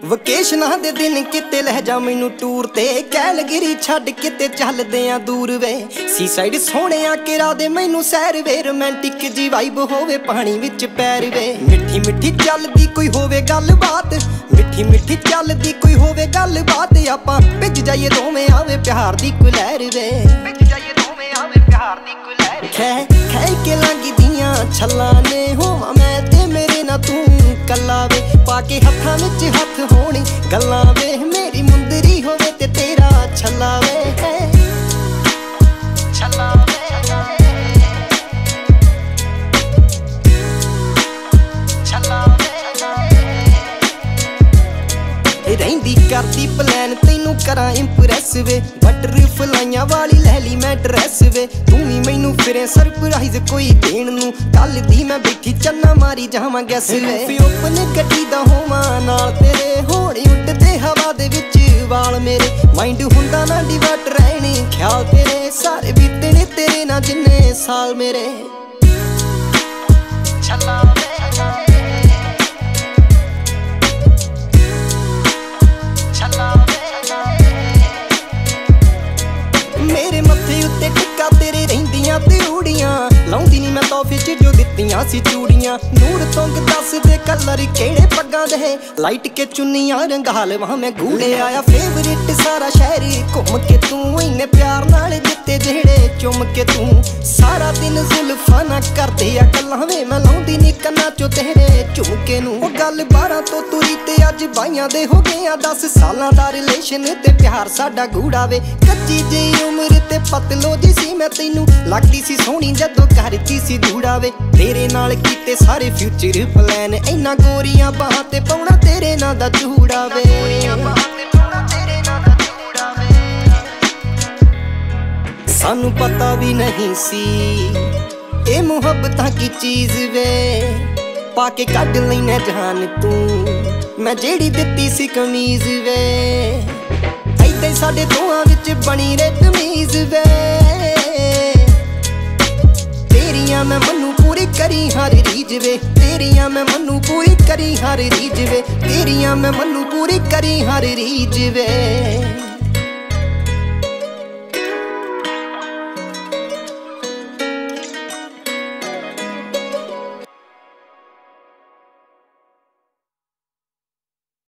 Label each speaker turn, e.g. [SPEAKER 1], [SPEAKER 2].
[SPEAKER 1] ਵਕੇਸ਼ਨਾਂ ਦੇ ਦਿਨ ਕਿਤੇ ਲੈ ਜਾ ਮੈਨੂੰ ਟੂਰ ਤੇ, ਕੈਲਗਰੀ ਛੱਡ ਕਿਤੇ ਚੱਲਦੇ ਆ ਦੂਰ ਵੇ। ਸੀਸਾਈਡ ਸੋਹਣਿਆ ਕਿਰਾ ਦੇ ਮੈਨੂੰ ਸੈਰ ਵੇ, ਰੋਮਾਂਟਿਕ ਜੀ ਵਾਈਬ ਹੋਵੇ ਪਾਣੀ ਵਿੱਚ ਪੈਰ ਵੇ। ਮਿੱਠੀ ਮਿੱਠੀ ਚੱਲਦੀ ਕੋਈ ਹੋਵੇ ਗੱਲਬਾਤ, ਮਿੱਠੀ ਮਿੱਠੀ ਚੱਲਦੀ ਕੋਈ ਹੋਵੇ ਗੱਲਬਾਤ, ਆਪਾਂ ਭਿੱਜ ਜਾਈਏ ਦੋਵੇਂ ਆਵੇ ਪਿਆਰ ਦੀ ਕੋਈ ਲਹਿਰ ਵੇ। ਭਿੱਜ ਜਾਈਏ ਦੋਵੇਂ ਆਵੇ ਪਿਆਰ ਦੀ ਕੋਈ ਲਹਿਰ। ਖੈ ਕੇ ਲੰਘਦੀਆਂ ਛੱਲਾਂ ਨੇ ਹੋਵਾਂ ਮੈਂ ਤੇ ਮੇਰੇ ਨਾਲ ਤੂੰ ਕੱਲਾ ਵੇ, ਪਾ ਕੇ ਹੱਥਾਂ ਵਿੱਚ ਹੱਥ ਹੋਣੀ ਗੱਲਾਂ ਵੇ, ਮੇਰੀ ਮੁੰਦਰੀ ਹੋਵੇ ਤੇ ਤੇਰਾ ਛੱਲਾ ਵੇ। ਛੱਲਾ ਵੇ ਛੱਲਾ ਵੇ ਰਹਿੰਦੀ ਕਰਦੀ ਪਲਾਨ ਤੈਨੂੰ ਕਰਾਂ ਇੰਪ੍ਰੈਸ ਵੇ, ਬਟਰਫਲਾਈਆਂ ਵਾਲੀ ਲੈ ਲਈ ਮੈਂ ਡਰੈਸ ਵੇ। ਤੂੰ ਵੀ ਮੈਨੂੰ ਫਿਰੇ ਸਰਪ੍ਰਾਈਜ਼ ਕੋਈ ਦੇਣ ਨੂੰ, ਕੱਲ ਦੀ ਮੈਂ ਬੈਠੀ ਚੰਨਾ ਮਾਰੀ ਜਾਵਾਂ ਗੈਸ ਵੇ। ਓਪਨ ਗੱਡੀ ਦਾ ਹੋਵਾਂ ਨਾਲ ਤੇਰੇ, ਹੋਣੀ ਉੱਡਦੇ ਹਵਾ ਦੇ ਵਿੱਚ ਵਾਲ ਮੇਰੇ, ਮਾਈਂਡ ਹੁੰਦਾ ਨਾ ਡਿਵਰਟ ਰਹਿਣੀ ਖਿਆਲ ਤੇਰੇ, ਸਾਰੇ ਬੀਤੇ ਨੇ ਤੇਰੇ ਨਾਲ ਜਿੰਨੇ ਸਾਲ ਮੇਰੇ। ਛੱਲਾ ਮੇਰੇ ਮੱਥੇ ਉੱਤੇ ਟਿੱਕਾ ਤੇਰੇ ਰਹਿੰਦੀਆਂ ਤੇ ਊੜੀਆਂ, ਲਾਉਂਦੀ ਨੀ ਮੈਂ ਤੋਹਫੇ ਚ ਜੋ ਦਿੱਤੀਆਂ ਸੀ ਚੂੜੀਆਂ। ਨੂਰ ਤੁੰਗ ਦੱਸਦੇ ਕਲਰ ਕਿਹੜੇ ਪੱਗਾਂ ਦੇ, ਲਾਈਟ ਕੇ ਚੁੰਨੀਆਂ ਰੰਗਾ ਲਵਾਂ ਮੈਂ ਗੂੜੇ ਆਇਆ ਫੇਵਰਿਟ ਸਾਰਾ ਸ਼ਹਿਰ ਘੁੰਮ ਕੇ ਤੂੰ, ਇੰਨੇ ਪਿਆਰ ਨਾਲ ਦਿੱਤੇ ਜਿਹੜੇ ਚੁੰਮ ਕੇ ਤੂੰ। ਸਾਰਾ ਦਿਨ ਜ਼ੁਲਫਾਂ ਨਾ ਕਰਦੇ ਆ ਗੱਲਾਂ ਵੇ, ਮੈਂ ਲਾਉਂਦੀ ਨੀ ਕੰਨਾਂ ਚੋਂ ਤੇਰੇ ਝੁਮਕੇ ਨੂੰ। ਉਹ ਗੱਲ 12 ਤੋਂ ਤੁਰੀ ਤੇ ਅੱਜ ਬਾਈਆਂ ਦੇ ਹੋ ਗਏ ਆ 10 ਸਾਲਾਂ ਦਾ ਰਿਲੇਸ਼ਨ ਤੇ ਪਿਆਰ ਸਾਡਾ ਗੂੜਾ ਵੇ। ਕੱਚੀ ਜਿਹੀ ਉਮਰ ਤੇ ਪਤਲੋ ਜੀ ਸੀ ਮੈਂ ਤੈਨੂੰ, ਲੱਗਦੀ ਸੀ ਸੋਹਣੀ ਜਦੋਂ ਕਰਦੀ ਸੀ ਦੂੜਾ ਵੇ। ਤੇਰੇ ਨਾਲ ਕੀਤੇ ਸਾਰੇ ਫਿਊਚਰ ਪਲਾਨ, ਇੰਨਾ ਗੋਰੀਆਂ ਬਾਹਾਂ ਤੇ ਪਾਉਣਾ ਤੇਰੇ ਨਾਂ ਦਾ ਜੂੜਾ ਵੇ। ਸਾਨੂੰ ਪਤਾ ਵੀ ਨਹੀਂ ਸੀ ਇਹ ਮੁਹੱਬਤਾਂ ਕੀ ਚੀਜ਼ ਵੇ, ਪਾ ਕੇ ਕੱਢ ਲੈਨੇ ਜਾਨ ਤੂੰ ਮੈਂ ਜਿਹੜੀ ਦਿੱਤੀ ਸੀ ਕਮੀਜ਼ ਵੇ। ਏਦਾਂ ਸਾਡੇ ਦੋਹਾਂ ਵਿੱਚ ਬਣੀ ਰੇ ਤਮੀਜ਼ ਵੇ, ਤੇਰੀਆਂ ਮੈਂ ਮਨੂੰ ਪੂਰੀ ਕਰੀ ਹਰ ਰੀਝ ਵੇ, ਤੇਰੀਆਂ ਮੈਂ ਮਨੂੰ ਪੂਰੀ ਕਰੀ ਹਰ ਰੀਝ ਵੇ, ਤੇਰੀਆਂ ਮੈਂ ਮਨੂੰ ਪੂਰੀ ਕਰੀ ਹਰ ਰੀਝ ਵੇ।